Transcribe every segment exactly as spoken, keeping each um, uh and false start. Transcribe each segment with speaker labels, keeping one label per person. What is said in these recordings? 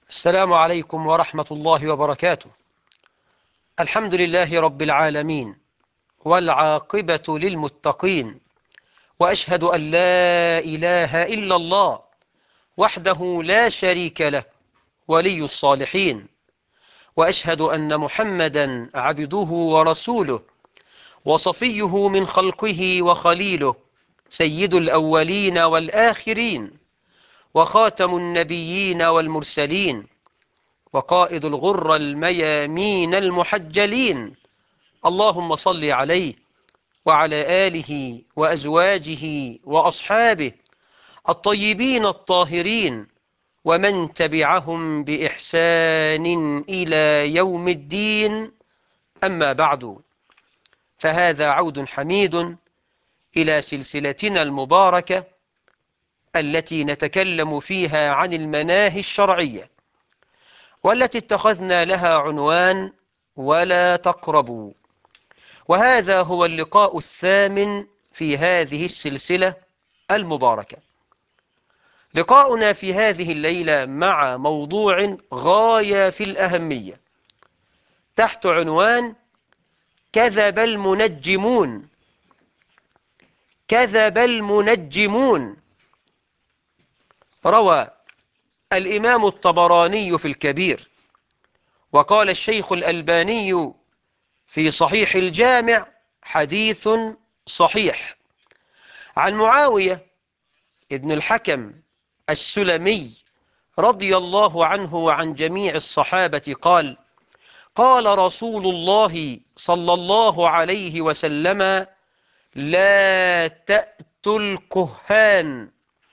Speaker 1: السلام عليكم ورحمة الله وبركاته. الحمد لله رب العالمين، والعاقبة للمتقين، وأشهد أن لا إله إلا الله وحده لا شريك له ولي الصالحين، وأشهد أن محمدا عبده ورسوله وصفيه من خلقه وخليله، سيد الأولين والآخرين، وخاتم النبيين والمرسلين، وقائد الغر الميامين المحجلين. اللهم صل عليه وعلى آله وأزواجه وأصحابه الطيبين الطاهرين، ومن تبعهم بإحسان إلى يوم الدين. أما بعد، فهذا عود حميد إلى سلسلتنا المباركة التي نتكلم فيها عن المناهي الشرعية، والتي اتخذنا لها عنوان ولا تقربوا. وهذا هو اللقاء الثامن في هذه السلسلة المباركة. لقاؤنا في هذه الليلة مع موضوع غاية في الأهمية تحت عنوان كذب المنجمون. كذب المنجمون. روى الإمام الطبراني في الكبير، وقال الشيخ الألباني في صحيح الجامع حديث صحيح، عن معاوية ابن الحكم السلمي رضي الله عنه وعن جميع الصحابة قال: قال رسول الله صلى الله عليه وسلم: لا تأتوا الكهان،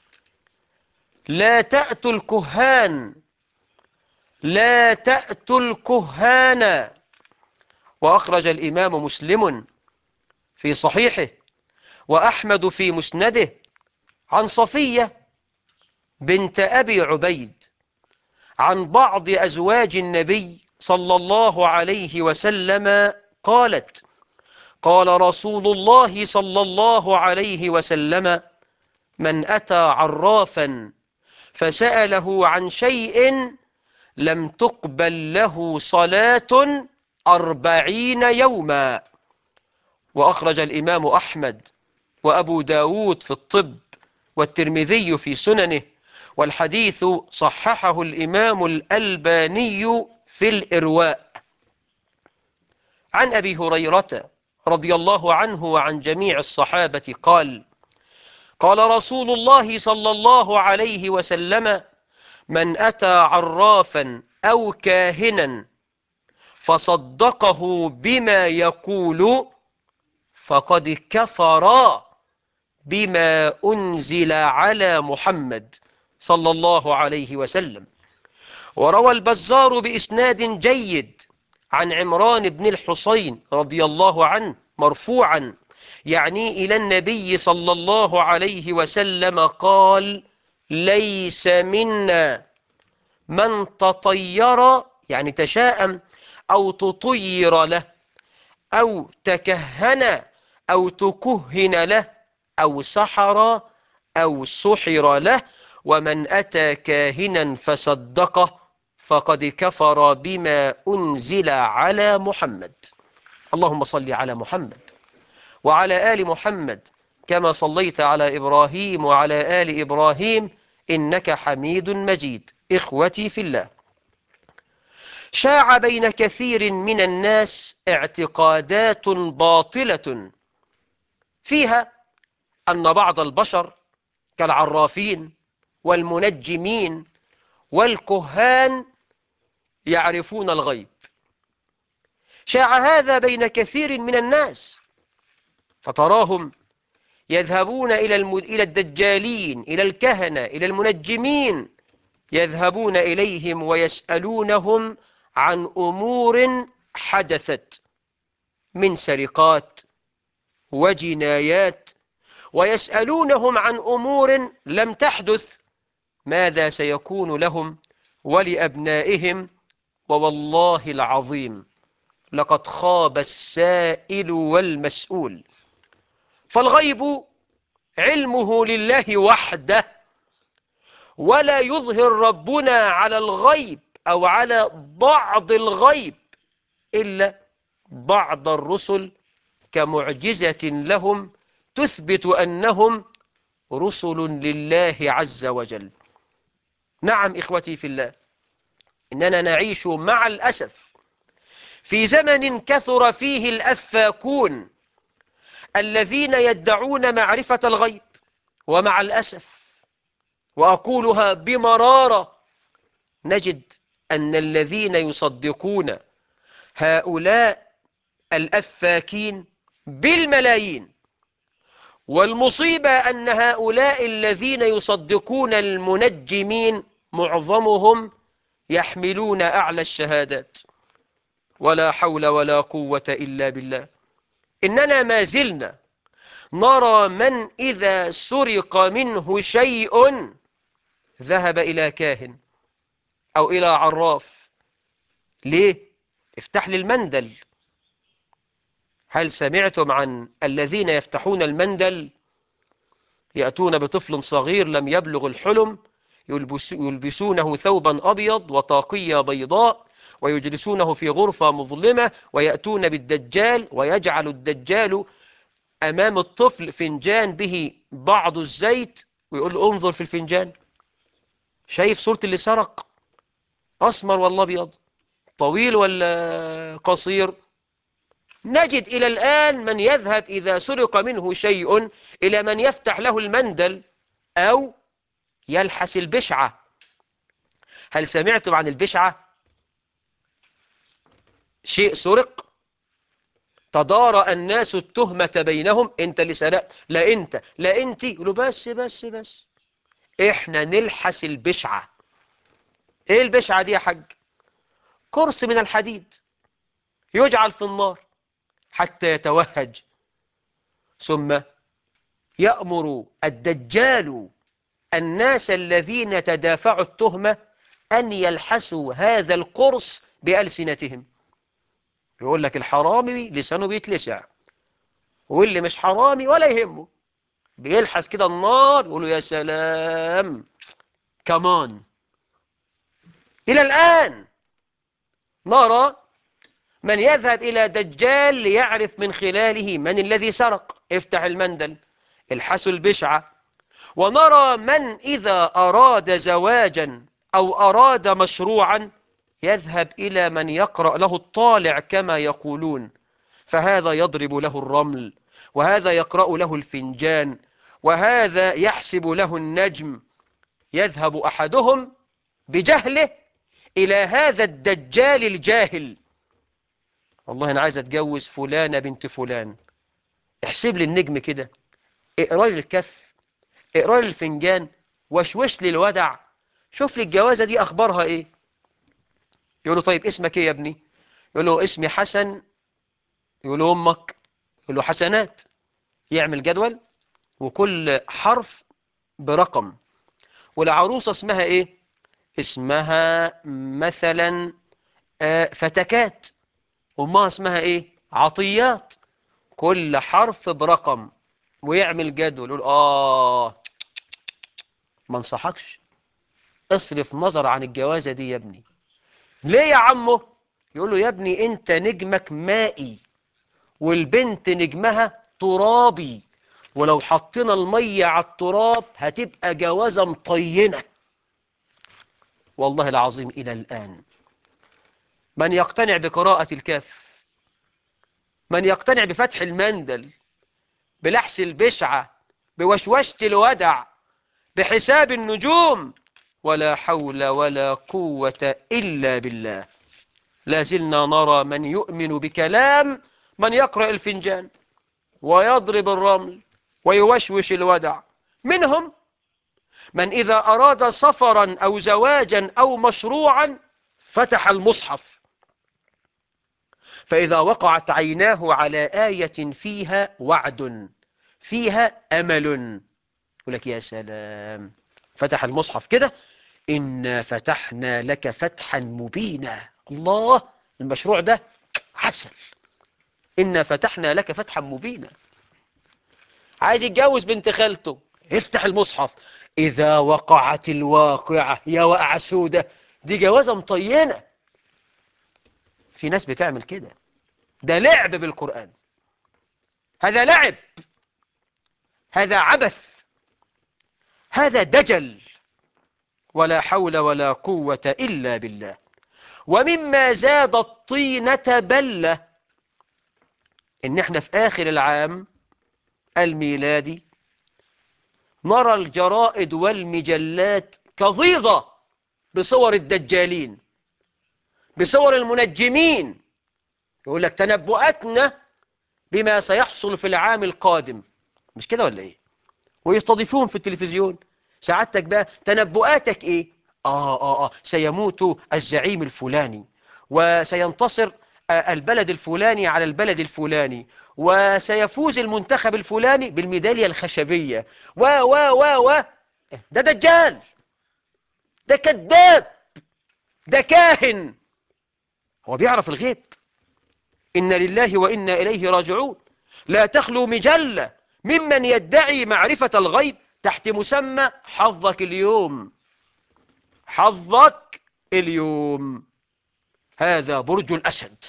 Speaker 1: لا تأتوا الكهان، لا تأتوا الكهان. وأخرج الإمام مسلم في صحيحه، وأحمد في مسنده، عن صفية بنت أبي عبيد عن بعض أزواج النبي صلى الله عليه وسلم قالت: قال رسول الله صلى الله عليه وسلم: من أتى عرافا فسأله عن شيء لم تقبل له صلاة أربعين يوما. وأخرج الإمام أحمد وأبو داود في الطب، والترمذي في سننه، والحديث صححه الإمام الألباني في الإرواء. عن أبي هريرة رضي الله عنه وعن جميع الصحابة قال: قال رسول الله صلى الله عليه وسلم: من أتى عرافا أو كاهنا فصدقه بما يقول فقد كفر بما أنزل على محمد صلى الله عليه وسلم. وروى البزار بإسناد جيد عن عمران بن الحصين رضي الله عنه مرفوعا، يعني إلى النبي صلى الله عليه وسلم قال: ليس منا من تطير، يعني تشاءم، أو تطير له، أو تكهن أو تكهن له، أو سحر أو سحر له، ومن أتى كاهنا فصدقه فقد كفر بما أنزل على محمد. اللهم صل على محمد وعلى آل محمد كما صليت على إبراهيم وعلى آل إبراهيم إنك حميد مجيد. إخوتي في الله، شاع بين كثير من الناس اعتقادات باطلة فيها أن بعض البشر كالعرافين والمنجمين والكهان يعرفون الغيب. شاع هذا بين كثير من الناس، فتراهم يذهبون إلى الم... إلى الدجالين، إلى الكهنة، إلى المنجمين، يذهبون إليهم ويسألونهم عن أمور حدثت من سرقات وجنايات، ويسألونهم عن أمور لم تحدث، ماذا سيكون لهم ولأبنائهم. ووالله العظيم لقد خاب السائل والمسؤول. فالغيب علمه لله وحده، ولا يظهر ربنا على الغيب أو على بعض الغيب إلا بعض الرسل كمعجزة لهم تثبت أنهم رسل لله عز وجل. نعم إخوتي في الله، إننا نعيش مع الأسف في زمن كثر فيه الأفاكون الذين يدعون معرفة الغيب، ومع الأسف وأقولها بمرارة نجد أن الذين يصدقون هؤلاء الأفاكين بالملايين. والمصيبة أن هؤلاء الذين يصدقون المنجمين معظمهم يحملون أعلى الشهادات. ولا حول ولا قوة إلا بالله. إننا ما زلنا نرى من إذا سرق منه شيء ذهب إلى كاهن أو إلى عراف. ليه؟ افتح لي المندل. هل سمعتم عن الذين يفتحون المندل؟ يأتون بطفل صغير لم يبلغ الحلم، يلبس يلبسونه ثوبا أبيض وطاقية بيضاء ويجلسونه في غرفة مظلمة، ويأتون بالدجال ويجعل الدجال أمام الطفل فنجان به بعض الزيت، ويقول له انظر في الفنجان. شايف صورة اللي سرق؟ أسمر ولا أبيض؟ طويل ولا قصير؟ نجد إلى الآن من يذهب إذا سرق منه شيء إلى من يفتح له المندل أو يلحس البشعة. هل سمعتم عن البشعة؟ شيء سرق، تدارى الناس التهمة بينهم، انت اللي سرقت، لا انت، لا انت، يقولوا بس بس بس احنا نلحس البشعة. ايه البشعة دي يا حاج؟ كرسي من الحديد يجعل في النار حتى يتوهج، ثم يأمر الدجال الناس الذين تدافعوا التهمة أن يلحسوا هذا القرص بألسنتهم. يقول لك الحرامي لسانه بيتلسع، واللي مش حرامي ولا يهمه بيلحس كده النار، يقولوا يا سلام كمان. إلى الآن نرى من يذهب إلى دجال ليعرف من خلاله من الذي سرق. افتح المندل، الحسوا البشعة. ونرى من إذا أراد زواجا أو أراد مشروعا يذهب إلى من يقرأ له الطالع كما يقولون، فهذا يضرب له الرمل، وهذا يقرأ له الفنجان، وهذا يحسب له النجم. يذهب أحدهم بجهله إلى هذا الدجال الجاهل. والله أنا عايز أتجوز فلانة بنت فلان، احسب لي النجم كده، اقرأ لي الكف، اقرأ لي الفنجان، وشوش لي الودع، شوف لي الجوازة دي أخبارها إيه. يقول له طيب اسمك إيه يا ابني؟ يقول له اسمي حسن. يقول له أمك؟ يقول له حسنات. يعمل جدول وكل حرف برقم. والعروسة اسمها إيه؟ اسمها مثلا آه فتكات. أمها اسمها إيه؟ عطيات. كل حرف برقم، ويعمل جدول. يقول آه ما انصحكش، اصرف نظر عن الجوازة دي يا ابني. ليه يا عمو؟ يقول له يا ابني انت نجمك مائي، والبنت نجمها ترابي، ولو حطينا المية على التراب هتبقى جوازة مطينة. والله العظيم إلى الآن من يقتنع بقراءة الكاف، من يقتنع بفتح المندل، بلحس البشعة، بوشوشة الودع، بحساب النجوم، ولا حول ولا قوة إلا بالله. لا زلنا نرى من يؤمن بكلام من يقرأ الفنجان ويضرب الرمل ويوشوش الودع. منهم من إذا أراد سفرا أو زواجا أو مشروعا فتح المصحف، فإذا وقعت عيناه على آية فيها وعد، فيها أمل، يقول لك يا سلام. فتح المصحف كده، إنا فتحنا لك فتحا مبينا. الله، المشروع ده عسل. إنا فتحنا لك فتحا مبينا. عايز يتجوز بنت خالته، افتح المصحف. إذا وقعت الواقعة، يا وقع سودة، دي جوازة مطينة. في ناس بتعمل كده، ده لعب بالقرآن، هذا لعب، هذا عبث، هذا دجل، ولا حول ولا قوة إلا بالله. ومما زاد الطينة بلة إن احنا في آخر العام الميلادي نرى الجرائد والمجلات كظيظة بصور الدجالين، بصور المنجمين، يقول لك تنبؤاتنا بما سيحصل في العام القادم، مش كده ولا ايه؟ ويستضيفوهم في التلفزيون. سعادتك بقى تنبؤاتك ايه؟ آه آه آه سيموت الزعيم الفلاني، وسينتصر آه البلد الفلاني على البلد الفلاني، وسيفوز المنتخب الفلاني بالميدالية الخشبية، و و و و ده دجال، ده كذاب، ده كاهن، هو بيعرف الغيب. إن لله وإنا إليه راجعون. لا تخلو مجلة ممن يدعي معرفة الغيب تحت مسمى حظك اليوم، حظك اليوم. هذا برج الأسد،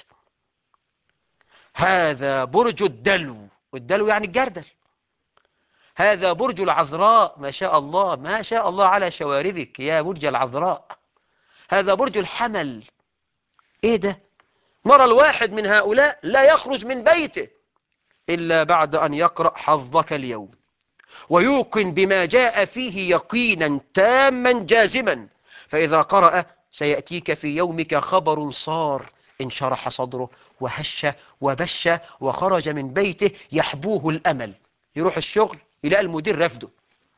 Speaker 1: هذا برج الدلو، والدلو يعني الجردل. هذا برج العذراء، ما شاء الله ما شاء الله على شواربك يا برج العذراء. هذا برج الحمل. ايه ده؟ نرى الواحد من هؤلاء لا يخرج من بيته إلا بعد أن يقرأ حظك اليوم، ويوقن بما جاء فيه يقينا تاما جازما، فإذا قرأ سيأتيك في يومك خبر صار، انشرح صدره وهش وبش وخرج من بيته يحبوه الأمل، يروح الشغل يلاقي المدير رفضه.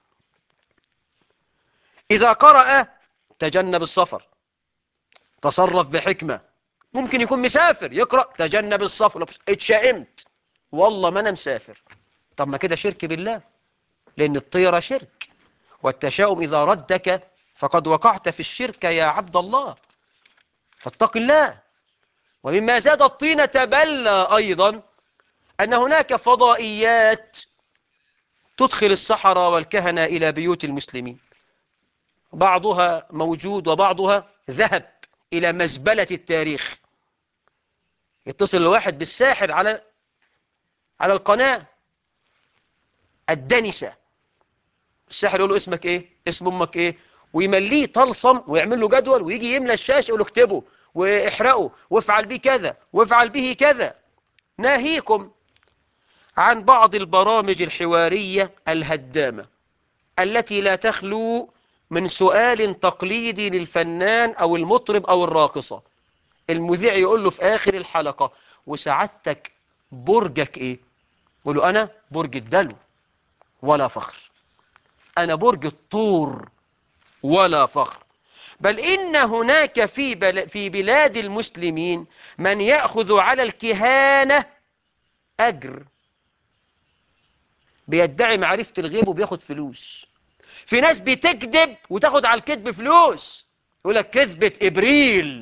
Speaker 1: إذا قرأ تجنب السفر، تصرف بحكمة. ممكن يكون مسافر يقرأ تجنب السفر، اتشائمت والله ما أنا مسافر، طب ما كده شرك بالله، لأن الطيرة شرك، والتشاؤم إذا ردك فقد وقعت في الشرك يا عبد الله، فاتق الله. ومما زاد الطينة بلى أيضا أن هناك فضائيات تدخل السحرة والكهنة إلى بيوت المسلمين، بعضها موجود وبعضها ذهب إلى مزبلة التاريخ. يتصل الواحد بالساحر على على القناة الدنسة، الساحر يقول له اسمك ايه، اسم امك ايه، ويمليه طلسم ويعمل له جدول ويجي يملى الشاشه يقول له اكتبه واحرقه وافعل به كذا وافعل به كذا. ناهيكم عن بعض البرامج الحوارية الهدامة التي لا تخلو من سؤال تقليدي للفنان أو المطرب أو الراقصة. المذيع يقول له في آخر الحلقة وسعادتك برجك إيه؟ يقول له أنا برج الدلو ولا فخر، أنا برج الطور ولا فخر. بل إن هناك في, بل في بلاد المسلمين من يأخذ على الكهانة أجر، بيدعي معرفة الغيب وبياخد فلوس. في ناس بتكذب وتاخد على الكذب فلوس، يقول لك كذبة إبريل،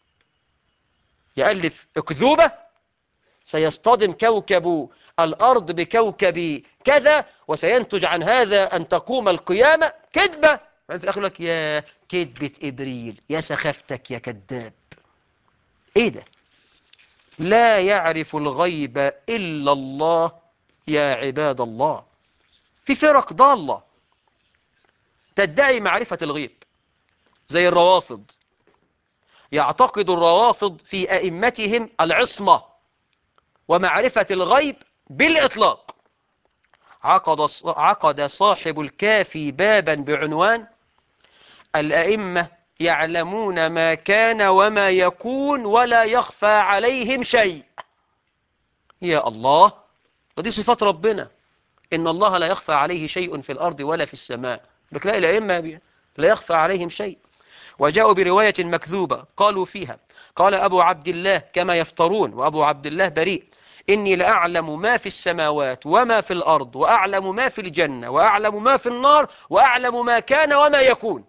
Speaker 1: يألف أكذوبة سيصطدم كوكب الأرض بكوكب كذا وسينتج عن هذا أن تقوم القيامة، كذبة. في الآخر لك يا كذبة إبريل، يا سخافتك يا كذاب. إيه ده؟ لا يعرف الغيب إلا الله يا عباد الله. في فرق ضالة تدعي معرفة الغيب زي الروافض. يعتقد الروافض في أئمتهم العصمة ومعرفة الغيب بالإطلاق. عقد عقد صاحب الكافي بابا بعنوان الأئمة يعلمون ما كان وما يكون ولا يخفى عليهم شيء. يا الله، ودي صفات ربنا، إن الله لا يخفى عليه شيء في الأرض ولا في السماء. لك لا الأئمة لا يخفى عليهم شيء. وجاءوا برواية مكذوبة قالوا فيها قال أبو عبد الله كما يفترون وأبو عبد الله بريء، إني لأعلم ما في السماوات وما في الأرض وأعلم ما في الجنة وأعلم ما في النار وأعلم ما كان وما يكون.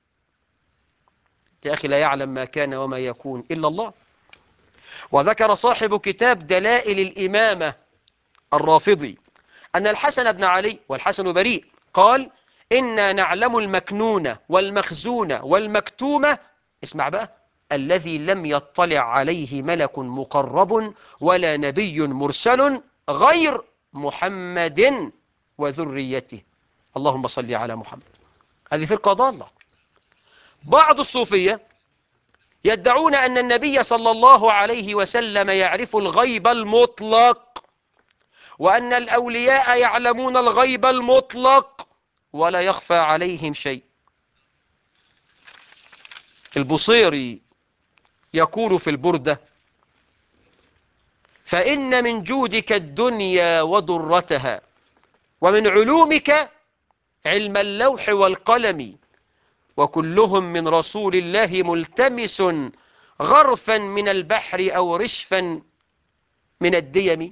Speaker 1: يا أخي لا يعلم ما كان وما يكون إلا الله. وذكر صاحب كتاب دلائل الإمامة الرافضي أن الحسن بن علي، والحسن بريء، قال إنا نعلم المكنون والمخزون والمكتومة اسمع بقى، الذي لم يطلع عليه ملك مقرب ولا نبي مرسل غير محمد وذريته. اللهم صل على محمد. هذه فرقة ضالة. بعض الصوفية يدعون أن النبي صلى الله عليه وسلم يعرف الغيب المطلق، وأن الأولياء يعلمون الغيب المطلق ولا يخفى عليهم شيء. البصيري يقول في البردة: فإن من جودك الدنيا وضرتها، ومن علومك علم اللوح والقلم، وكلهم من رسول الله ملتمس غرفا من البحر أو رشفا من الديم.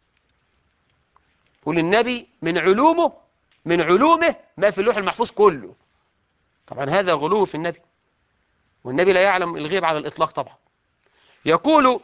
Speaker 1: وللنبي من علومه من علومه ما في اللوح المحفوظ كله. طبعا هذا غلو في النبي، والنبي لا يعلم الغيب على الإطلاق طبعا. يقول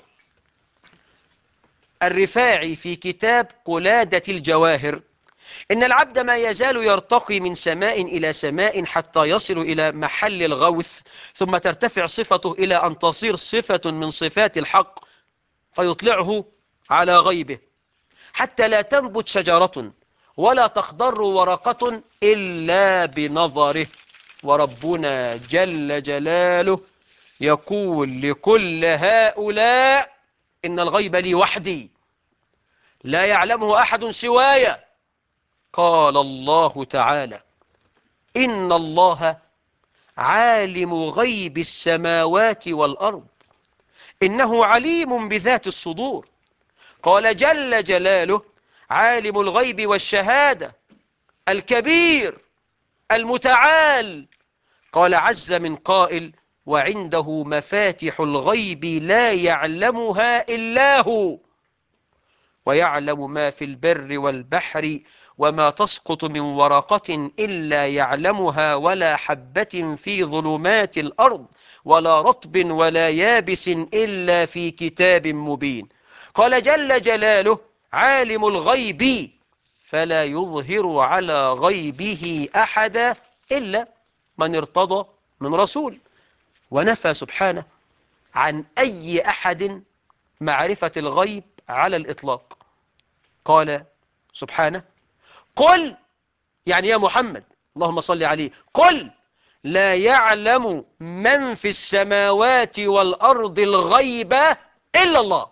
Speaker 1: الرفاعي في كتاب قلادة الجواهر: إن العبد ما يزال يرتقي من سماء إلى سماء حتى يصل إلى محل الغوث، ثم ترتفع صفته إلى أن تصير صفة من صفات الحق فيطلعه على غيبه، حتى لا تنبت شجرة ولا تخضر ورقة إلا بنظره. وربنا جل جلاله يقول لكل هؤلاء: إن الغيب لي وحدي لا يعلمه أحد سواي. قال الله تعالى: إن الله عالم غيب السماوات والأرض إنه عليم بذات الصدور. قال جل جلاله: عالم الغيب والشهادة الكبير المتعال. قال عز من قائل: وعنده مفاتح الغيب لا يعلمها إلا هو، ويعلم ما في البر والبحر وما تسقط من ورقة إلا يعلمها ولا حبة في ظلمات الأرض ولا رطب ولا يابس إلا في كتاب مبين. قال جل جلاله: عالم الغيب فلا يظهر على غيبه أحدا إلا من ارتضى من رسول. ونفى سبحانه عن أي أحد معرفة الغيب على الإطلاق. قال سبحانه: قل، يعني يا محمد اللهم صل عليه، قل لا يعلم من في السماوات والأرض الغيب إلا الله.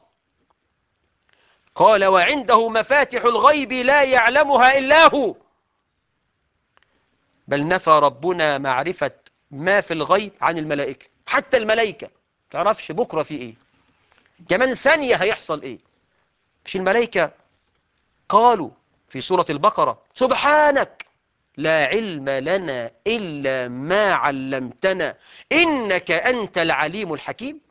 Speaker 1: قال وعنده مفاتح الغيب لا يعلمها إلا هو. بل نفى ربنا معرفة ما في الغيب عن الملائكة. حتى الملائكة تعرفش بكرة في إيه، كمان ثانية هيحصل إيه. مش الملائكة قالوا في سورة البقرة: سبحانك لا علم لنا إلا ما علمتنا إنك أنت العليم الحكيم.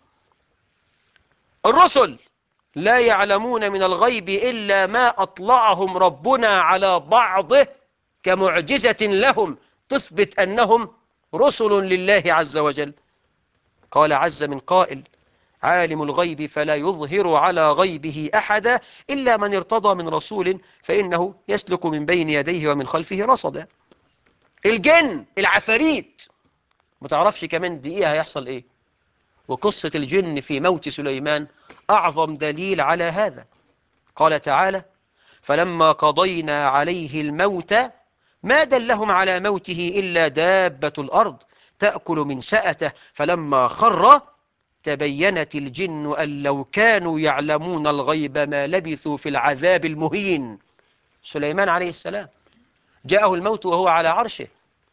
Speaker 1: الرسل لا يعلمون من الغيب إلا ما أطلعهم ربنا على بعضه كمعجزة لهم تثبت أنهم رسل لله عز وجل. قال عز من قائل: عالم الغيب فلا يظهر على غيبه أحدا إلا من ارتضى من رسول فإنه يسلك من بين يديه ومن خلفه رصدا. الجن العفاريت ما تعرفش كمان دقيقة هيحصل إيه. وقصة الجن في موت سليمان أعظم دليل على هذا. قال تعالى: فلما قضينا عليه الموت ما دلهم على موته إلا دابة الأرض تأكل من سأته فلما خر تبينت الجن أن لو كانوا يعلمون الغيب ما لبثوا في العذاب المهين. سليمان عليه السلام جاءه الموت وهو على عرشه،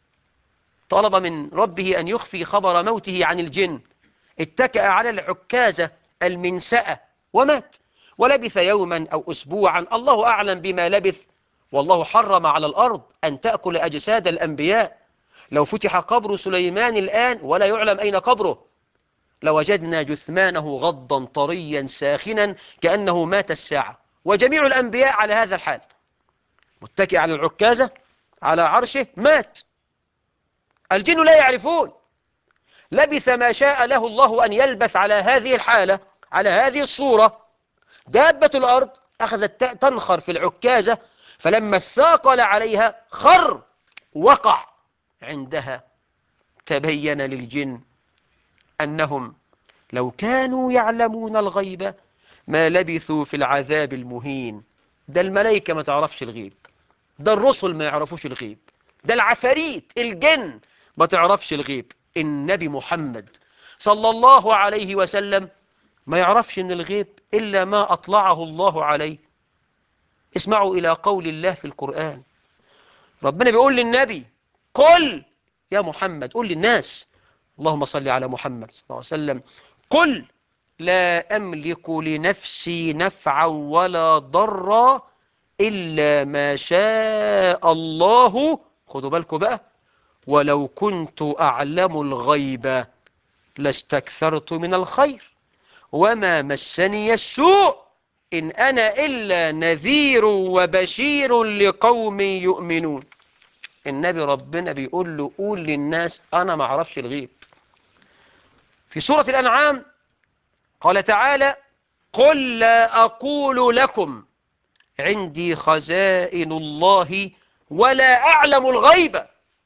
Speaker 1: طلب من ربه أن يخفي خبر موته عن الجن، اتكأ على العكازة المنسأة ومات، ولبث يوما أو أسبوعا الله أعلم بما لبث. والله حرم على الأرض أن تأكل أجساد الأنبياء. لو فتح قبر سليمان الآن ولا يعلم أين قبره لوجدنا جثمانه غضا طريا ساخنا كأنه مات الساعة. وجميع الأنبياء على هذا الحال، متكئ على العكازة على عرشه مات. الجن لا يعرفون، لبث ما شاء له الله أن يلبث على هذه الحالة، على هذه الصورة. دابة الأرض أخذت تنخر في العكازة، فلما اثاقل عليها خر وقع. عندها تبين للجن أنهم لو كانوا يعلمون الغيب ما لبثوا في العذاب المهين. ده الملائكة ما تعرفش الغيب، ده الرسل ما يعرفوش الغيب، ده العفاريت الجن ما تعرفش الغيب. النبي محمد صلى الله عليه وسلم ما يعرفش من الغيب إلا ما أطلعه الله عليه. اسمعوا إلى قول الله في القرآن، ربنا بيقول للنبي قل يا محمد، قل للناس، اللهم صل على محمد صلى الله عليه وسلم، قل لا أملك لنفسي نفعا ولا ضرا إلا ما شاء الله. خدوا بالكم بقى، ولو كنت أعلم الغيب لاستكثرت من الخير وما مسني السوء إن أنا إلا نذير وبشير لقوم يؤمنون. النبي ربنا بيقول له قول للناس أنا ما أعرفش الغيب. في سورة الأنعام قال تعالى قل لا أقول لكم عندي خزائن الله ولا أعلم الغيب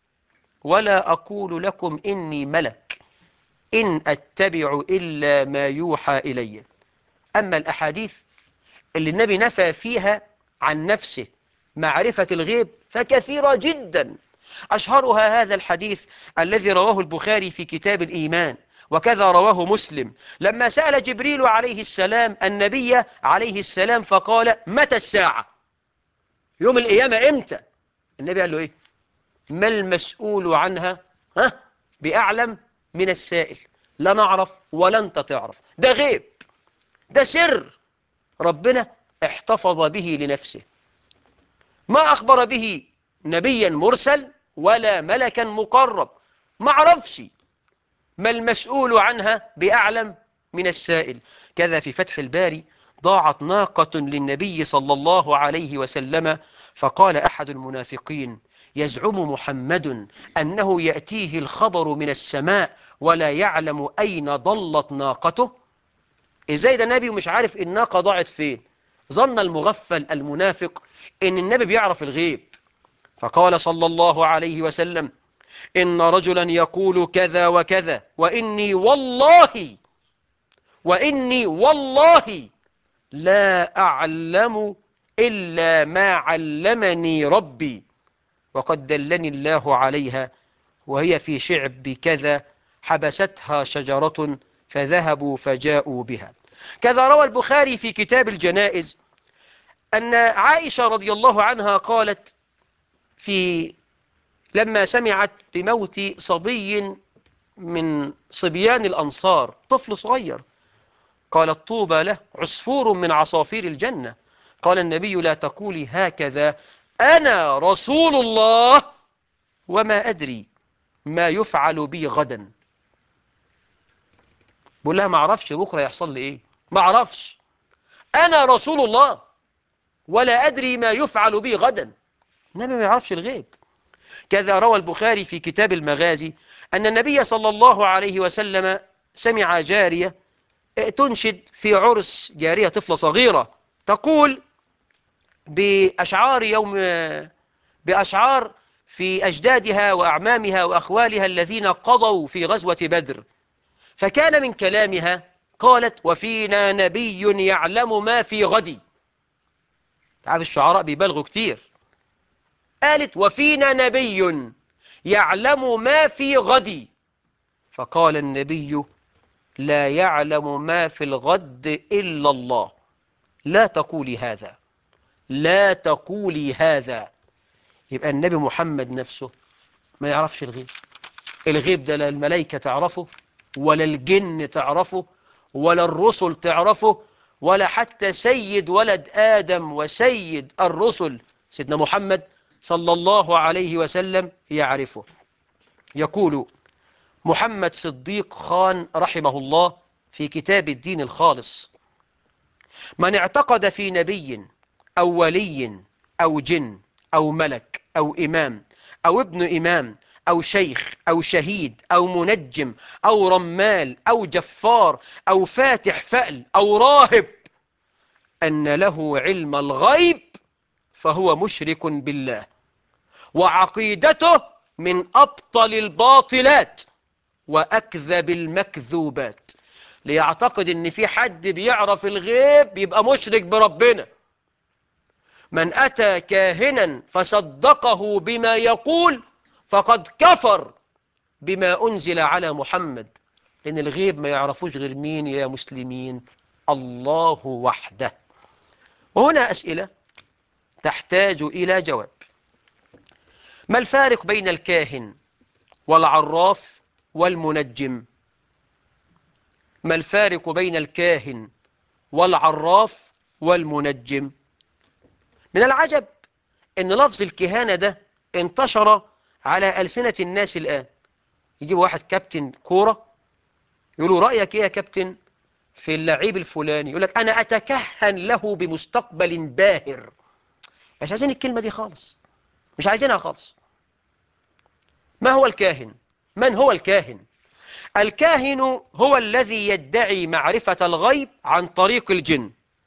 Speaker 1: ولا أقول لكم إني ملك إن أتبع إلا ما يوحى إلي. أما الأحاديث اللي النبي نفى فيها عن نفسه معرفة الغيب فكثيرة جدا. أشهرها هذا الحديث الذي رواه البخاري في كتاب الإيمان، وكذا رواه مسلم، لما سأل جبريل عليه السلام النبي عليه السلام فقال متى الساعة؟ يوم القيامة إمتى؟ النبي قال له إيه؟ ما المسؤول عنها ها بأعلم من السائل. لا نعرف ولا أنت تعرف، ده غيب، ده سر ربنا احتفظ به لنفسه، ما أخبر به نبيا مرسل ولا ملكا مقرب. ما عرفش، ما المسؤول عنها بأعلم من السائل. كذا في فتح الباري ضاعت ناقة للنبي صلى الله عليه وسلم فقال أحد المنافقين يزعم محمد أنه يأتيه الخبر من السماء ولا يعلم أين ضلت ناقته. إزاي ده نبي ومش عارف الناقة ضاعت فين؟ ظن المغفل المنافق إن النبي بيعرف الغيب، فقال صلى الله عليه وسلم إن رجلا يقول كذا وكذا وإني والله وإني والله لا أعلم إلا ما علمني ربي وقد دلني الله عليها وهي في شعب كذا حبستها شجرة فذهبوا فجاءوا بها. كذا روى البخاري في كتاب الجنائز أن عائشة رضي الله عنها قالت في لما سمعت بموت صبي من صبيان الأنصار، طفل صغير، قالت طوبى له عصفور من عصافير الجنة. قال النبي لا تقولي هكذا، أنا رسول الله وما أدري ما يفعل بي غدا. بقول لها ما أعرفش بكرة يحصل لي إيه، ما أعرفش، أنا رسول الله ولا أدري ما يفعل بي غدا. النبي ما يعرفش الغيب. كذا روى البخاري في كتاب المغازي أن النبي صلى الله عليه وسلم سمع جارية تنشد في عرس، جارية طفلة صغيرة تقول بأشعار يوم بأشعار في أجدادها وأعمامها وأخوالها الذين قضوا في غزوة بدر، فكان من كلامها قالت وفينا نبي يعلم ما في غدي. تعرف الشعراء بيبالغوا كتير. قالت وفينا نبي يعلم ما في غدي، فقال النبي لا يعلم ما في الغد إلا الله. لا تقولي هذا، لا تقولي هذا. يبقى النبي محمد نفسه ما يعرفش الغيب. الغيب ده لا الملائكة تعرفه ولا الجن تعرفه ولا الرسل تعرفه ولا حتى سيد ولد آدم وسيد الرسل سيدنا محمد صلى الله عليه وسلم يعرفه. يقول محمد صديق خان رحمه الله في كتاب الدين الخالص من اعتقد في نبي أو ولي أو جن أو ملك أو إمام أو ابن إمام أو شيخ أو شهيد أو منجم أو رمال أو جفار أو فاتح فأل أو راهب أن له علم الغيب فهو مشرك بالله وعقيدته من أبطل الباطلات. وأكذب المكذوبات. ليعتقد إن في حد بيعرف الغيب يبقى مشرك بربنا. من أتى كاهنا فصدقه بما يقول فقد كفر بما أنزل على محمد. لأن الغيب ما يعرفوش غير مين يا مسلمين؟ الله وحده. وهنا أسئلة تحتاج إلى جواب. ما الفارق بين الكاهن والعراف والمنجم؟ ما الفارق بين الكاهن والعراف والمنجم؟ من العجب أن لفظ الكهانة ده انتشر على ألسنة الناس الآن. يجيب واحد كابتن كورة يقولوا رأيك إيه يا كابتن في اللعيب الفلاني؟ يقول لك أنا أتكهن له بمستقبل باهر. مش عايزين الكلمة دي خالص، مش عايزينها خالص. ما هو الكاهن؟ من هو الكاهن؟ الكاهن هو الذي يدعي معرفة الغيب عن طريق الجن.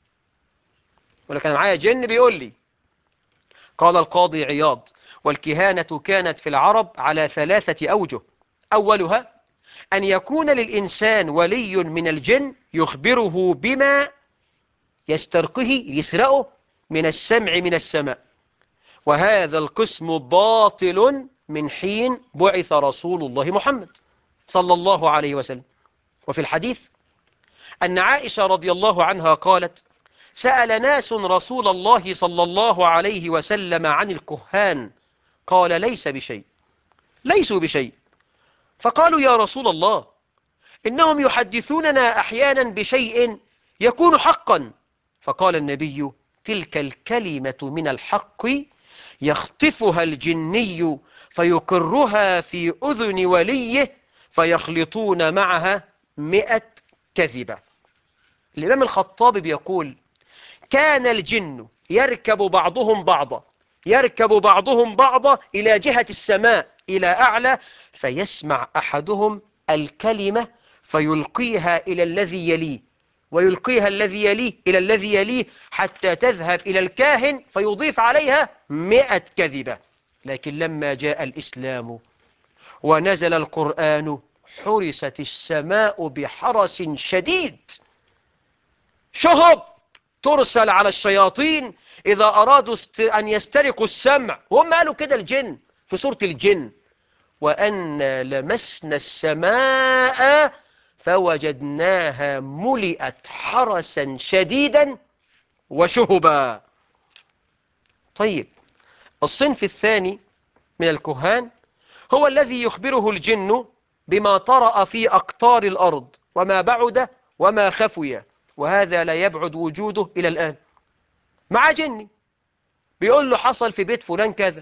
Speaker 1: يقول لك أنا معايا جن بيقول لي. قال القاضي عياض: والكهانة كانت في العرب على ثلاثة أوجه. أولها أن يكون للإنسان ولي من الجن يخبره بما يسترقه يسرقه من السمع من السماء، وهذا القسم باطل من حين بعث رسول الله محمد صلى الله عليه وسلم. وفي الحديث أن عائشة رضي الله عنها قالت: سأل ناس رسول الله صلى الله عليه وسلم عن الكهان قال: ليس بشيء، ليسوا بشيء. فقالوا: يا رسول الله، إنهم يحدثوننا أحيانا بشيء يكون حقا. فقال النبي: تلك الكلمة من الحق يخطفها الجني فيقرها في أذن وليه فيخلطون معها مئة كذبة. الإمام الخطابي بيقول: كان الجن يركب بعضهم بعضا يركب بعضهم بعضا إلى جهة السماء إلى أعلى، فيسمع أحدهم الكلمة فيلقيها إلى الذي يليه، ويلقيها الذي يليه إلى الذي يليه، حتى تذهب إلى الكاهن فيضيف عليها مئة كذبة. لكن لما جاء الإسلام ونزل القرآن حرست السماء بحرس شديد، شهب ترسل على الشياطين إذا أرادوا أن يسترقوا السمع. وهم قالوا كده الجن في سورة الجن: وأنا لمسنا السماء فوجدناها ملئت حرسا شديدا وشهبا. طيب، الصنف الثاني من الكهان هو الذي يخبره الجن بما طرأ في أقطار الأرض وما بعد وما خفي، وهذا لا يبعد وجوده إلى الآن. مع جني بيقول له حصل في بيت فلان كذا،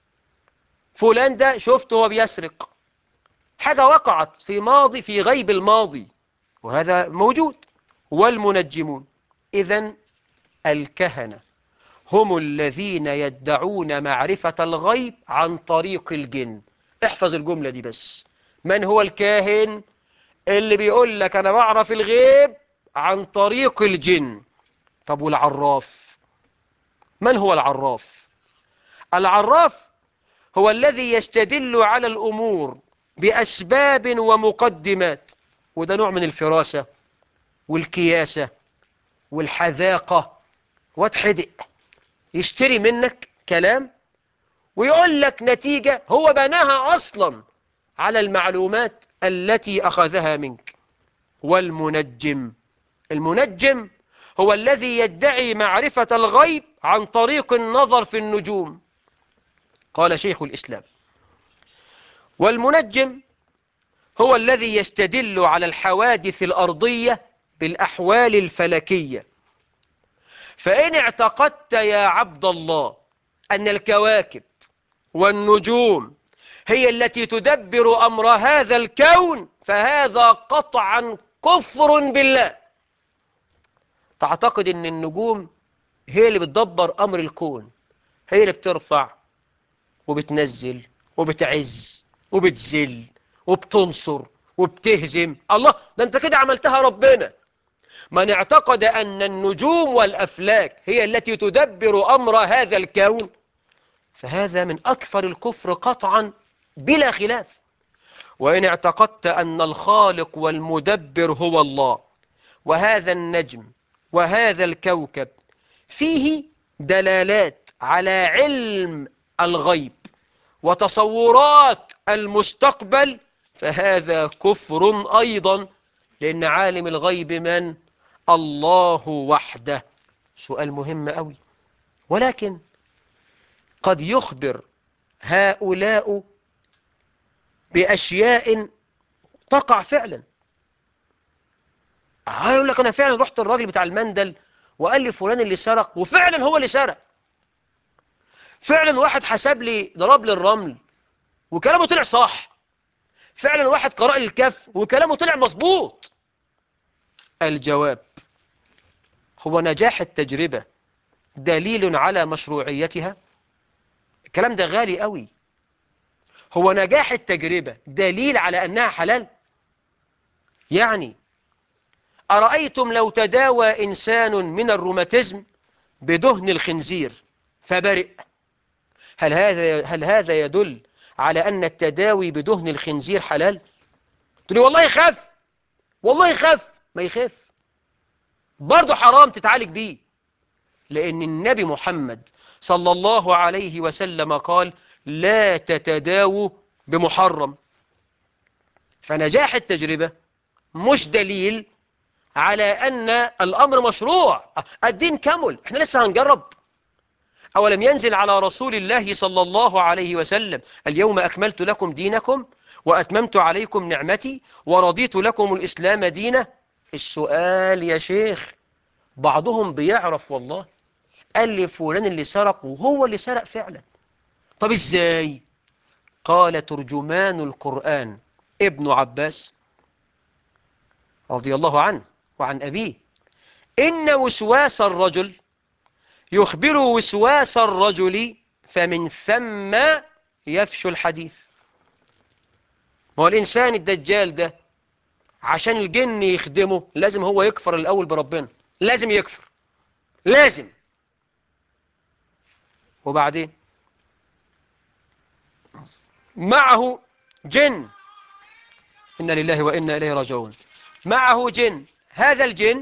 Speaker 1: فلان ده شفته هو بيسرق، حاجة وقعت في ماضي في غيب الماضي، وهذا موجود. والمنجمون إذن الكهنة هم الذين يدعون معرفة الغيب عن طريق الجن. احفظ الجملة دي بس. من هو الكاهن؟ اللي بيقول لك أنا بعرف الغيب عن طريق الجن. طب والعراف؟ من هو العراف؟ العراف هو الذي يستدل على الأمور بأسباب ومقدمات، وده نوع من الفراسة والكياسة والحذاقة. واتحدق يشتري منك كلام ويقول لك نتيجة هو بناها أصلا على المعلومات التي أخذها منك. والمنجم، المنجم هو الذي يدعي معرفة الغيب عن طريق النظر في النجوم. قال شيخ الإسلام: والمنجم هو الذي يستدل على الحوادث الأرضية بالأحوال الفلكية. فإن اعتقدت يا عبد الله أن الكواكب والنجوم هي التي تدبر أمر هذا الكون فهذا قطعا كفر بالله. تعتقد أن النجوم هي اللي بتدبر أمر الكون، هي اللي بترفع وبتنزل وبتعز وبتذل وبتنصر وبتهزم. الله، ده انت كده عملتها ربنا. من اعتقد أن النجوم والأفلاك هي التي تدبر أمر هذا الكون فهذا من أكثر الكفر قطعا بلا خلاف. وإن اعتقدت أن الخالق والمدبر هو الله، وهذا النجم وهذا الكوكب فيه دلالات على علم الغيب وتصورات المستقبل، فهذا كفر أيضا، لأن عالم الغيب من؟ الله وحده. سؤال مهم أوي. ولكن قد يخبر هؤلاء بأشياء تقع فعلا. هيقول لك أنا فعلا رحت الراجل بتاع المندل وقال لي فلان اللي سرق، وفعلا هو اللي سرق. فعلا واحد حسب لي ضرب لي الرمل وكلامه طلع صح. فعلا واحد قرأ لي الكف وكلامه طلع مظبوط. الجواب: هو نجاح التجربة دليل على مشروعيتها؟ الكلام ده غالي قوي. هو نجاح التجربة دليل على أنها حلال؟ يعني أرأيتم لو تداوى إنسان من الروماتيزم بدهن الخنزير فبرئ، هل هذا هل هذا يدل على أن التداوي بدهن الخنزير حلال؟ تقول لي والله يخاف، والله يخاف. ما يخاف برضه حرام تتعالج بيه، لأن النبي محمد صلى الله عليه وسلم قال: لا تتداووا بمحرم. فنجاح التجربة مش دليل على أن الأمر مشروع. الدين كمل، احنا لسه هنجرب. أولم ينزل على رسول الله صلى الله عليه وسلم: اليوم أكملت لكم دينكم وأتممت عليكم نعمتي ورضيت لكم الإسلام دينا؟ السؤال يا شيخ، بعضهم بيعرف والله، قال لي فلان اللي سرق وهو اللي سرق فعلا. طب ازاي؟ قال ترجمان القرآن ابن عباس رضي الله عنه وعن أبيه: إن وسواس الرجل يخبر وسواس الرجل فمن ثم يفشو الحديث. هو الإنسان الدجال ده عشان الجن يخدمه لازم هو يكفر الأول بربنا، لازم يكفر، لازم. وبعدين معه جن، إنا لله وإنا إليه راجعون، معه جن، هذا الجن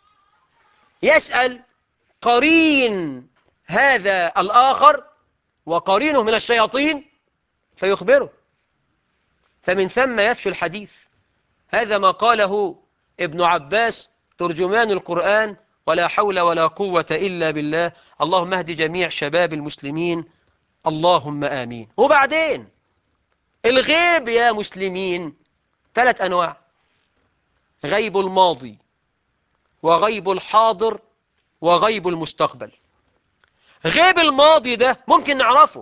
Speaker 1: يسأل قرين هذا الآخر وقرينه من الشياطين فيخبره، فمن ثم يفشو الحديث. هذا ما قاله ابن عباس ترجمان القرآن، ولا حول ولا قوة إلا بالله. اللهم اهد جميع شباب المسلمين، اللهم آمين. وبعدين الغيب يا مسلمين ثلاث أنواع: غيب الماضي وغيب الحاضر وغيب المستقبل. غيب الماضي ده ممكن نعرفه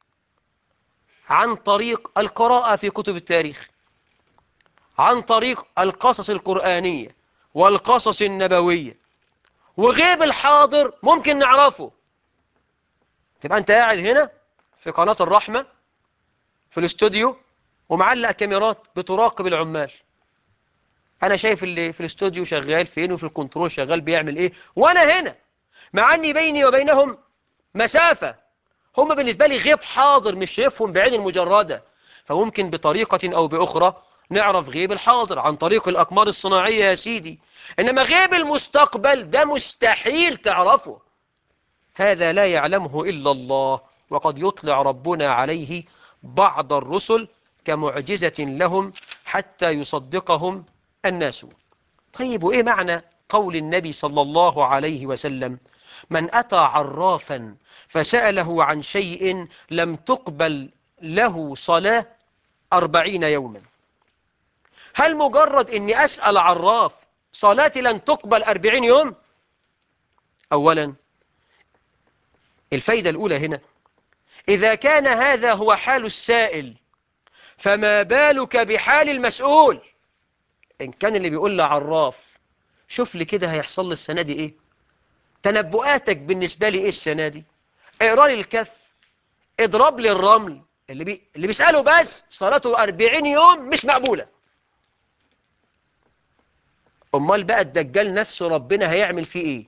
Speaker 1: عن طريق القراءة في كتب التاريخ، عن طريق القصص القرآنية والقصص النبوية. وغيب الحاضر ممكن نعرفه، تبقى انت قاعد هنا في قناة الرحمة في الاستوديو ومعلق كاميرات بتراقب العمال، انا شايف اللي في الاستوديو شغال فين وفي الكنترول شغال بيعمل ايه، وانا هنا مع اني بيني وبينهم مسافة. هم بالنسبة لي غيب حاضر، مش شايفهم بعين المجردة. فممكن بطريقة أو بأخرى نعرف غيب الحاضر عن طريق الأقمار الصناعية يا سيدي. إنما غيب المستقبل ده مستحيل تعرفه، هذا لا يعلمه إلا الله، وقد يطلع ربنا عليه بعض الرسل كمعجزة لهم حتى يصدقهم الناس. طيب وإيه معنى قول النبي صلى الله عليه وسلم: من أتى عرافا فسأله عن شيء لم تقبل له صلاة أربعين يوما؟ هل مجرد أني أسأل عراف صلاتي لن تقبل أربعين يوم؟ أولا، الفايدة الأولى هنا، إذا كان هذا هو حال السائل فما بالك بحال المسؤول؟ إن كان اللي بيقول لعراف شوف لي كده هيحصل لي السنة دي إيه، تنبؤاتك بالنسبة لي إيه السنة دي، اقرأ لي الكف، اضرب لي الرمل، اللي, بي... اللي بيسأله بس صلاته أربعين يوم مش مقبولة. أمال بقى الدجال نفسه ربنا هيعمل فيه إيه؟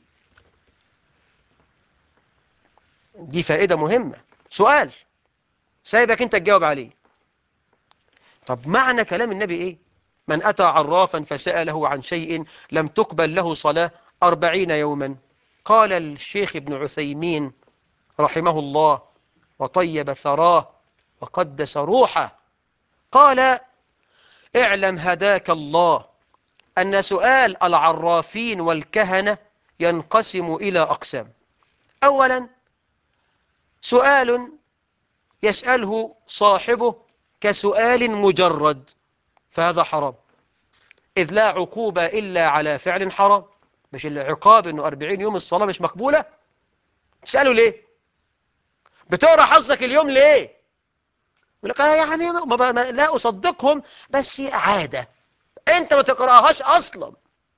Speaker 1: دي فائدة مهمة. سؤال سايبك أنت تجاوب عليه: طب معنى كلام النبي إيه؟ من أتى عرافا فسأله عن شيء لم تقبل له صلاة أربعين يوما. قال الشيخ ابن عثيمين رحمه الله وطيب ثراه وقدس روحه، قال: اعلم هداك الله أن سؤال العرافين والكهنة ينقسم إلى أقسام. أولا، سؤال يسأله صاحبه كسؤال مجرد، فهذا حرام، إذ لا عقوبة إلا على فعل حرام. مش العقاب إنه أربعين يوم الصلاة مش مقبولة؟ تسأله ليه؟ بتقرأ حظك اليوم ليه؟ يقول لك آه يعني ما ما ما لا أصدقهم، بس عادة. أنت ما تقرأهاش أصلا،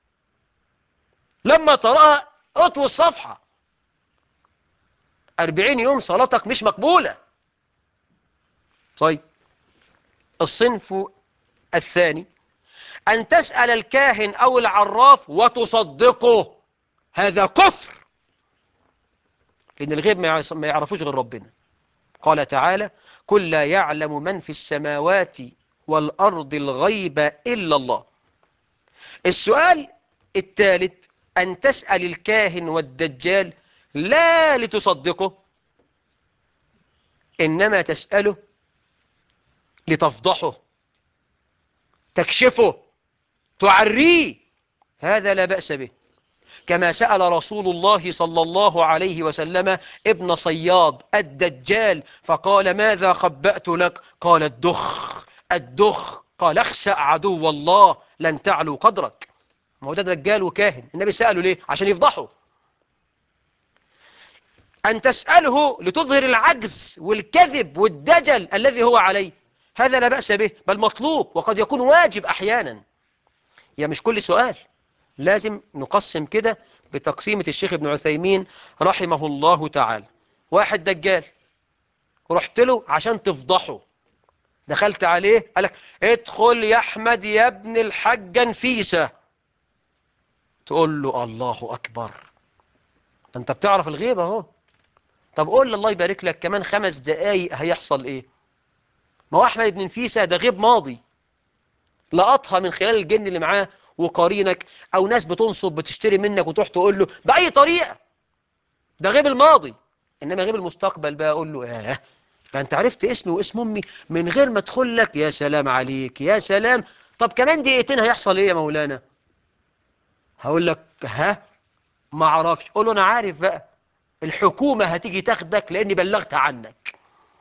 Speaker 1: لما تراها اطوي الصفحة. أربعين يوم صلاتك مش مقبولة. طيب، الصنف الثاني أن تسأل الكاهن أو العراف وتصدقه، هذا كفر، لأن الغيب ما يعرفوش غير ربنا. قال تعالى: قل لا يعلم من في السماوات والأرض الغيب إلا الله. السؤال الثالث أن تسأل الكاهن والدجال لا لتصدقه، إنما تسأله لتفضحه، تكشفه، تعريه، هذا لا بأس به. كما سأل رسول الله صلى الله عليه وسلم ابن صياد الدجال فقال: ماذا خبأت لك؟ قال: الدخ الدخ. قال: اخسأ عدو الله لن تعلو قدرك. ما هو ده دجال وكاهن، النبي سأله ليه؟ عشان يفضحه. أن تسأله لتظهر العجز والكذب والدجل الذي هو عليه، هذا لا بأس به، بل مطلوب، وقد يكون واجب أحيانا. يا مش كل سؤال لازم نقسم كده بتقسيمة الشيخ ابن عثيمين رحمه الله تعالى. واحد دجال، رحت له عشان تفضحه، دخلت عليه قالك: ادخل يا أحمد يا ابن الحاجة نفيسة. تقول له: الله أكبر، أنت بتعرف الغيبة اهو. طب قول لي الله يبارك لك كمان خمس دقايق هيحصل إيه؟ ما هو أحمد بن نفيسة ده غيب ماضي، لقطها من خلال الجن اللي معاه وقارينك، أو ناس بتنصب بتشتري منك وتروح تقول له بأي طريقة، ده غيب الماضي. إنما غيب المستقبل بقى أقول له: آه ده أنت عرفت اسمي واسم أمي من غير ما أدخل لك؟ يا سلام عليك، يا سلام. طب كمان دقيقتين هيحصل إيه يا مولانا؟ هقول لك: ها، ما أعرفش. قول له: أنا عارف بقى، الحكومة هتيجي تاخدك لأني بلغت عنك.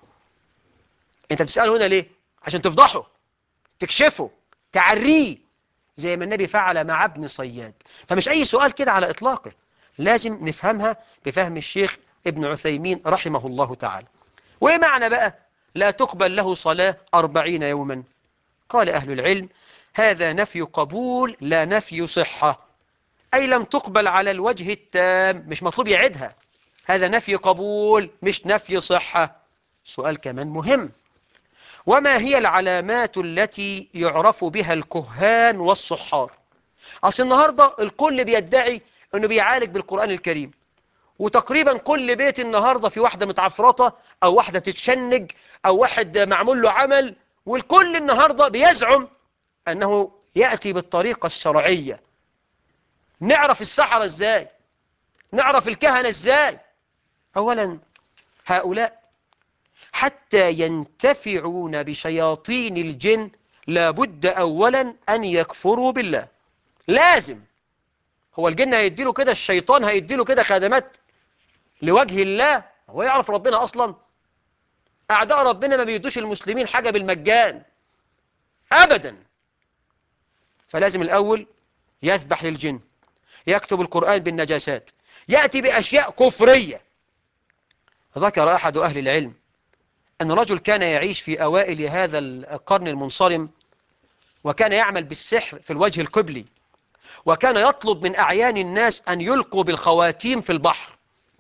Speaker 1: أنت بتسأله هنا ليه؟ عشان تفضحه، تكشفه، تعريه، زي ما النبي فعل مع ابن صياد. فمش أي سؤال كده على إطلاقه، لازم نفهمها بفهم الشيخ ابن عثيمين رحمه الله تعالى. وإيه معنى بقى لا تقبل له صلاة أربعين يوما؟ قال أهل العلم: هذا نفي قبول لا نفي صحة، أي لم تقبل على الوجه التام، مش مطلوب يعيدها. هذا نفي قبول مش نفي صحة. سؤال كمان مهم: وما هي العلامات التي يعرف بها الكهان والصحار؟ أصل النهاردة الكل بيدعي أنه بيعالج بالقرآن الكريم، وتقريبا كل بيت النهاردة في واحدة متعفرطة، أو واحدة تتشنج، أو واحد معمول له عمل، والكل النهاردة بيزعم أنه يأتي بالطريقة الشرعية. نعرف السحرة إزاي؟ نعرف الكهنة إزاي؟ أولا، هؤلاء حتى ينتفعون بشياطين الجن لابد أولا أن يكفروا بالله. لازم. هو الجن هيديله كده، الشيطان هيديله كده خدمات لوجه الله؟ هو يعرف ربنا أصلا؟ أعداء ربنا ما بيدوش المسلمين حاجة بالمجان أبدا. فلازم الأول يذبح للجن، يكتب القرآن بالنجاسات، يأتي بأشياء كفرية. ذكر أحد أهل العلم أن رجل كان يعيش في أوائل هذا القرن المنصرم، وكان يعمل بالسحر في الوجه القبلي، وكان يطلب من أعيان الناس أن يلقوا بالخواتيم في البحر،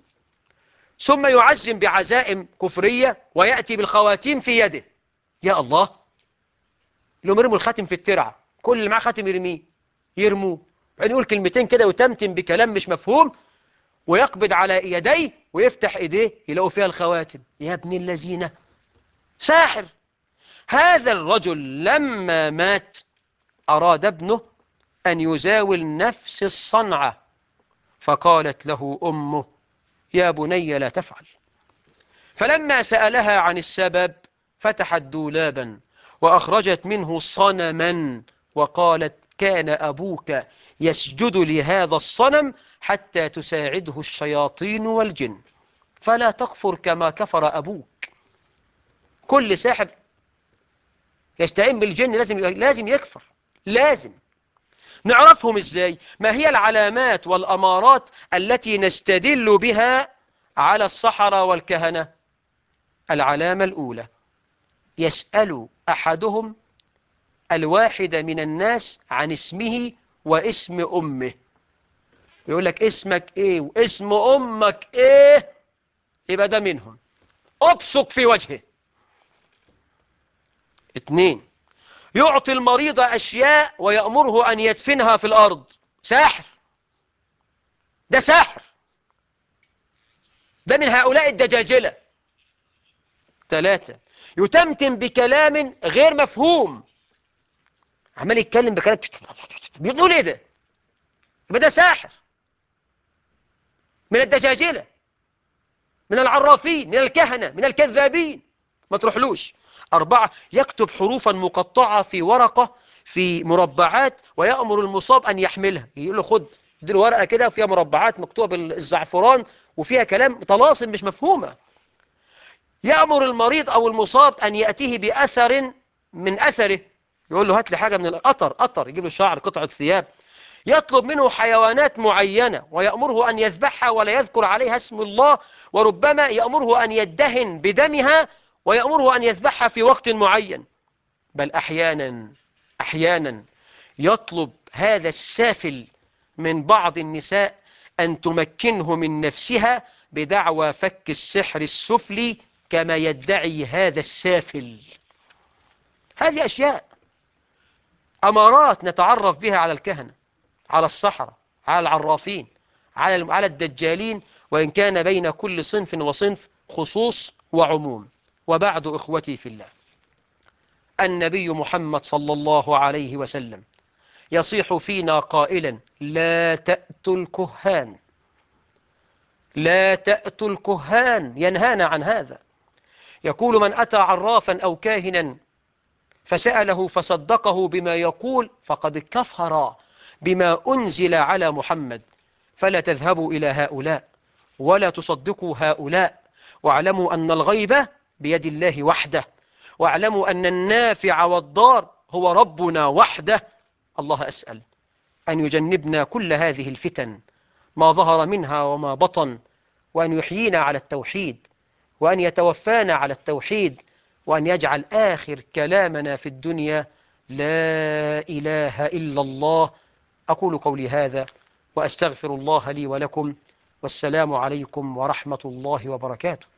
Speaker 1: ثم يعزم بعزائم كفرية ويأتي بالخواتيم في يده. يا الله، لهم يرموا الخاتم في الترعة، كل اللي معاه خاتم يرميه، يرموه، بعدين يقول كلمتين كده وتمتم بكلام مش مفهوم، ويقبض على يديه ويفتح ايديه يلاقوا فيها الخواتم. يا ابن الذين، ساحر. هذا الرجل لما مات أراد ابنه أن يزاول نفس الصنعة، فقالت له أمه يا بني لا تفعل. فلما سألها عن السبب فتحت دولابا وأخرجت منه صنما وقالت كان أبوك يسجد لهذا الصنم حتى تساعده الشياطين والجن، فلا تكفر كما كفر أبوك. كل ساحر يستعين بالجن لازم لازم يكفر. لازم نعرفهم إزاي؟ ما هي العلامات والأمارات التي نستدل بها على السحرة والكهنة؟ العلامة الأولى: يسأل أحدهم الواحد من الناس عن اسمه واسم أمه. يقول لك اسمك إيه واسم أمك إيه، يبقى ده منهم، أبصق في وجهه. اثنين: يعطي المريض أشياء ويأمره أن يدفنها في الأرض. ساحر، ده ساحر، ده من هؤلاء الدجاجلة. ثلاثة: يتمتم بكلام غير مفهوم، عمال يتكلم بكلام بيقول ايه ده، يبقى ده ساحر، من الدجاجلة، من العرافين، من الكهنة، من الكذابين، ما تروحلوش. أربعة: يكتب حروفا مقطعة في ورقة في مربعات ويأمر المصاب أن يحملها. يقول له خد دي الورقة كده فيها مربعات مكتوبة بالزعفران وفيها كلام طلاسم مش مفهومة. يأمر المريض أو المصاب أن يأتيه بأثر من أثره، يقول له هات لي حاجة من القطر، قطر يجيب له شعر، قطعة ثياب. يطلب منه حيوانات معينة ويأمره أن يذبحها ولا يذكر عليها اسم الله، وربما يأمره أن يدهن بدمها ويأمره أن يذبحها في وقت معين. بل أحيانا أحيانا يطلب هذا السافل من بعض النساء أن تمكنه من نفسها بدعوى فك السحر السفلي كما يدعي هذا السافل. هذه أشياء، أمارات نتعرف بها على الكهنة، على السحرة، على العرافين، على على الدجالين، وإن كان بين كل صنف وصنف خصوص وعموم. وبعد إخوتي في الله، النبي محمد صلى الله عليه وسلم يصيح فينا قائلا لا تأتوا الكهان، لا تأتوا الكهان، ينهانا عن هذا. يقول من أتى عرافا أو كاهنا فسأله فصدقه بما يقول فقد كفر بما أنزل على محمد. فلا تذهبوا إلى هؤلاء ولا تصدقوا هؤلاء، واعلموا أن الغيب بيد الله وحده، واعلموا أن النافع والضار هو ربنا وحده. الله أسأل أن يجنبنا كل هذه الفتن ما ظهر منها وما بطن، وأن يحيينا على التوحيد، وأن يتوفانا على التوحيد، وأن يجعل آخر كلامنا في الدنيا لا إله إلا الله. أقول قولي هذا وأستغفر الله لي ولكم، والسلام عليكم ورحمة الله وبركاته.